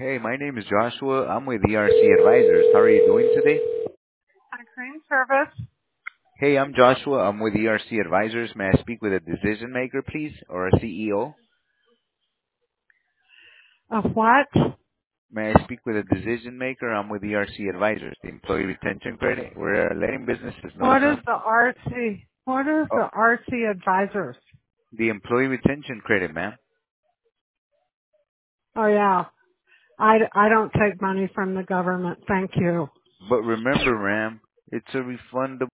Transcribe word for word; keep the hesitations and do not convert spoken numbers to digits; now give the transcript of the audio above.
Hey, my name is Joshua. I'm with E R C Advisors. How are you doing today? On crane service. Hey, I'm Joshua. I'm with E R C Advisors. May I speak with a decision maker, please, or a C E O? Of what? May I speak with a decision maker? I'm with E R C Advisors, the Employee Retention Credit. We're uh, letting businesses know What is some. the R C? What is Oh, the R C advisors? the Employee Retention Credit, ma'am. Oh yeah. I, I don't take money from the government. Thank you. But remember, ma'am, it's a refundable.